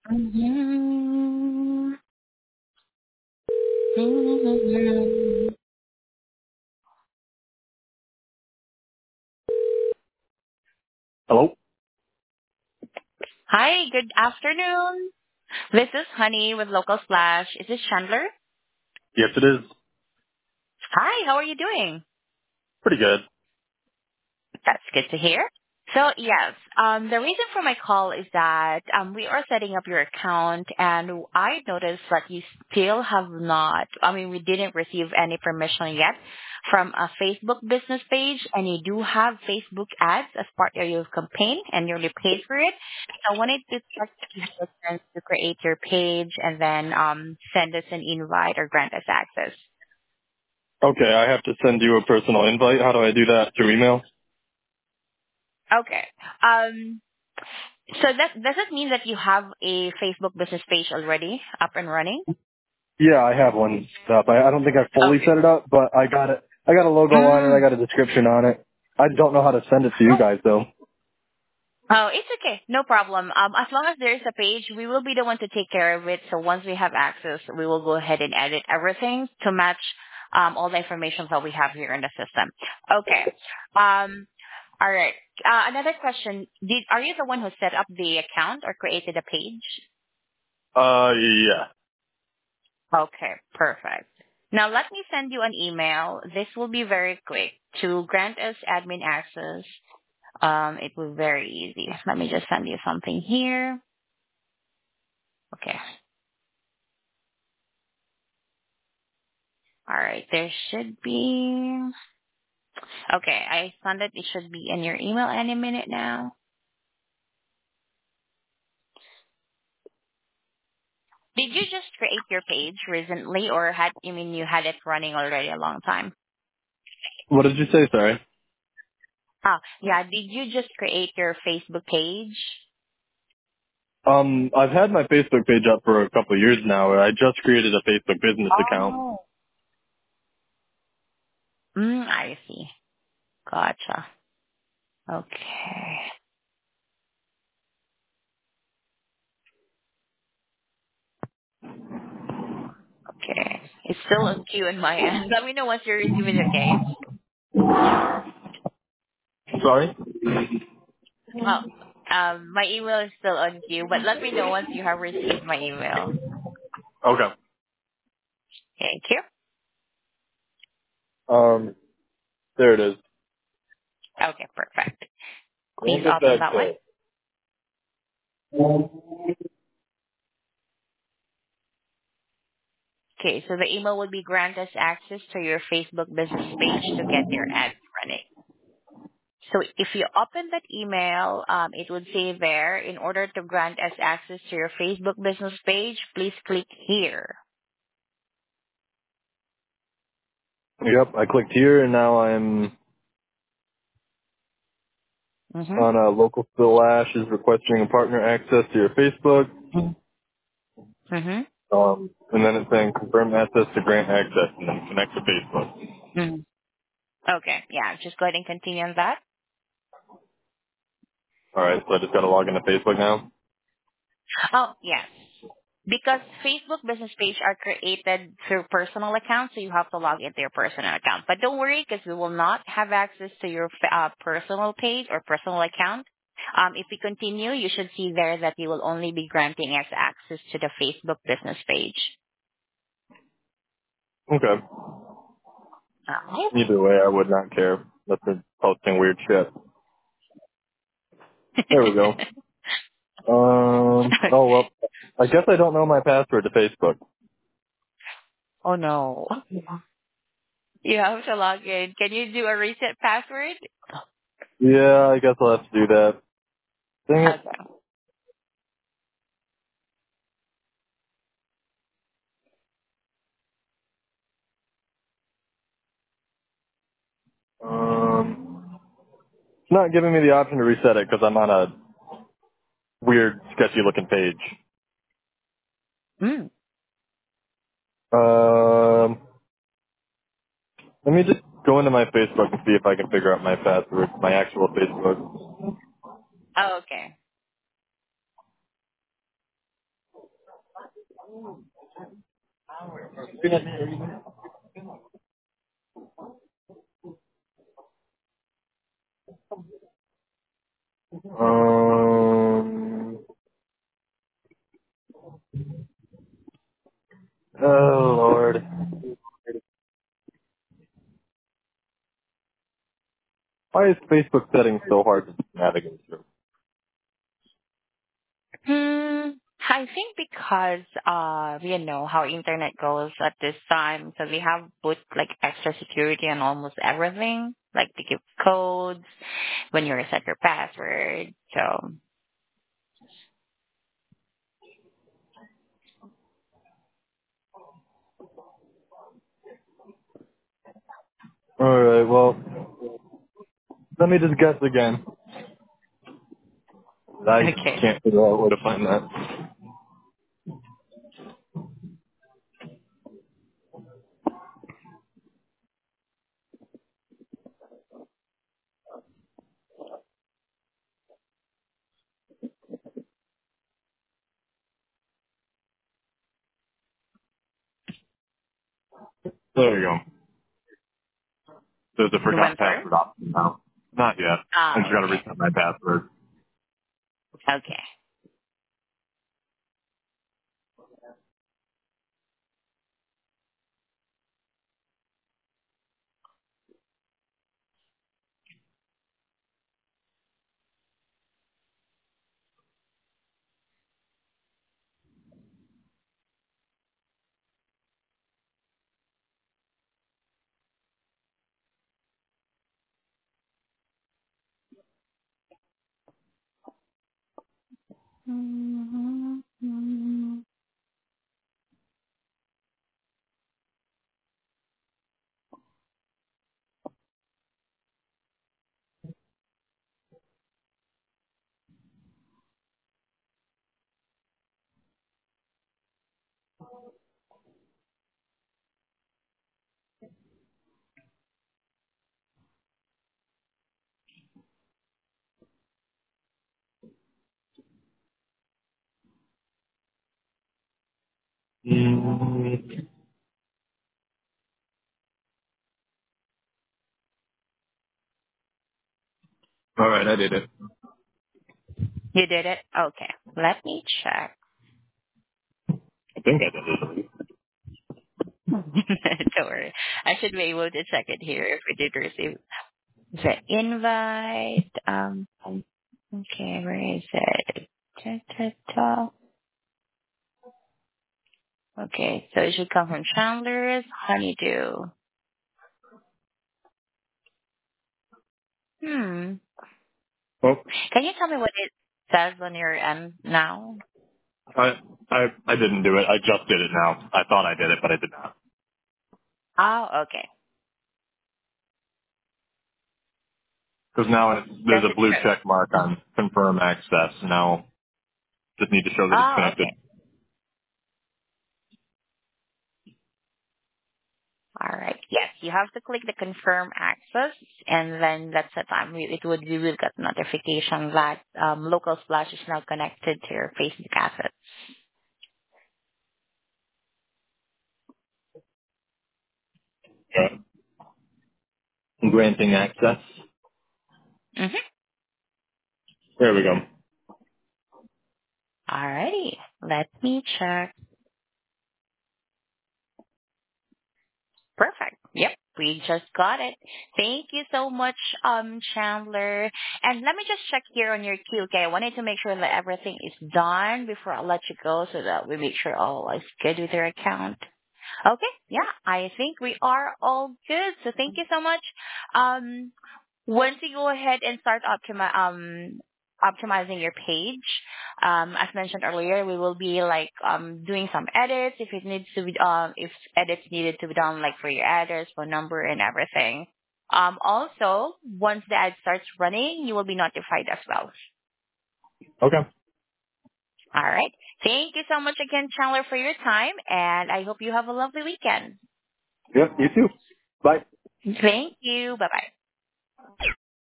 Mhm. Mhm. Hello? Hi, good afternoon. This is Honey with Local Splash. Is this Chandler? Yes, it is. Hi, how are you doing? Pretty good. That's good to hear. So yes, the reason for my call is that we are setting up your account, and I noticed that you still have not. I mean, we didn't receive any permission yet from a Facebook business page, and you do have Facebook ads as part of your campaign, and you already paid for it. So I wanted to check if you have a chance to create your page and then send us an invite or grant us access. Okay, I have to send you a personal invite. How do I do that? Through email? Okay. Um, So that does it mean that you have a Facebook business page already up and running? Yeah, I have one set up. I don't think I fully Okay. set it up, but I got it. I got a logo on it. I Mm. got a description on it. I don't know how to send it to you guys though. Oh, it's okay. No problem. As long as there is a page, we will be the one to take care of it. So once we have access, we will go ahead and edit everything to match all the information that we have here in the system. Okay. Um, all right. Another question. Are you the one who set up the account or created a page? Yeah. Okay, perfect. Now let me send you an email. This will be very quick. To grant us admin access, it will be very easy. Let me just send you something here. Okay. All right. There should be. Okay, I found it. It should be in your email any minute now. Did you just create your page recently, or you had it running already a long time? What did you say? Sorry. Ah, yeah. Did you just create your Facebook page? I've had my Facebook page up for a couple of years now. I just created a Facebook business account. Oh. I see. Gotcha. Okay. Okay. It's still on queue in my end. Let me know once you receive it, okay? Sorry? Well, my email is still on queue, but let me know once you have received my email. Okay. Thank you. There it is. Okay, perfect. Please Granted open that that one. Okay, so the email will be grant us access to your Facebook business page to get your ads running. So if you open that email, it would say there, in order to grant us access to your Facebook business page, please click here. Yep, I clicked here and now I'm on Mm-hmm. local Splash is requesting a partner access to your Facebook. Mm-hmm. And then it's saying confirm access to grant access and then connect to Facebook. Okay. Yeah. Just go ahead and continue on that. Alright, so I just gotta log into Facebook now. Oh, yes. Because Facebook business page are created through personal accounts, so you have to log into your personal account. But don't worry, because we will not have access to your personal page or personal account. If we continue, you should see there that you will only be granting us access to the Facebook business page. Okay. Alright. Either way, I would not care. That's been posting weird shit. There we go. Oh well, I guess I don't know my password to Facebook. Oh no. You have to log in. Can you do a reset password? Yeah, I guess I'll have to do that. Dang it. Okay. It's not giving me the option to reset it because I'm on a weird, sketchy looking page. Mm. Um, Let me just go into my Facebook and see if I can figure out my password, my actual Facebook. Oh, okay. Oh Lord. Why is Facebook settings so hard to navigate through? Hmm. I think because we know how internet goes at this time, so we have put like extra security on almost everything, like to give codes when you reset your password. So Alright, well, let me just guess again. I okay. can't figure out where to find that. There we go. There's a You forgot went through? password option now. Not yet. I just Oh, gotta okay. reset my password. Okay. Mm. Alright, I did it. You did it? Okay. Let me check. I think I did it. Don't worry. I should be able to check it here if we did receive the invite. Okay, where is it? Ta, ta, ta. Okay, so it should come from Chandler's Honeydew. Hmm. Oh, Can you tell me what it says on your end now? I didn't do it. I just did it now. I thought I did it, but I did not. Oh, okay. Because now Does there's a it blue show? check mark on confirm access. Now just need to show that it's Oh, connected. okay. All right. Yes, you have to click the confirm access, and then that's the time we will get notification that local splash is now connected to your Facebook asset. Okay. Granting access. Mm-hmm. There we go. All righty. Let me check. Perfect. Yep, we just got it. Thank you so much, Chandler. And let me just check here on your queue. Okay, I wanted to make sure that everything is done before I let you go, so that we make sure all is good with your account. Okay, yeah, I think we are all good. So thank you so much. Um, Once you go ahead and start optimizing your page, as mentioned earlier, we will be like doing some edits if it needs to be if edits needed to be done, like for your address, phone number, and everything. Also, once the ad starts running, you will be notified as well. Okay. All right. Thank you so much again, Chandler, for your time, and I hope you have a lovely weekend. Yep, you too. Bye. Thank you. Bye bye.